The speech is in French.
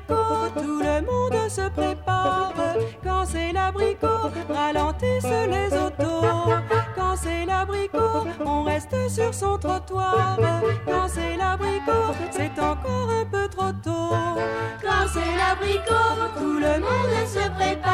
l'abricot, tout le monde se prépare. Quand c'est l'abricot, ralentissent les autos. Quand c'est l'abricot, on reste sur son trottoir. Quand c'est l'abricot, c'est encore un peu trop tôt. Quand c'est l'abricot, tout le monde se prépare.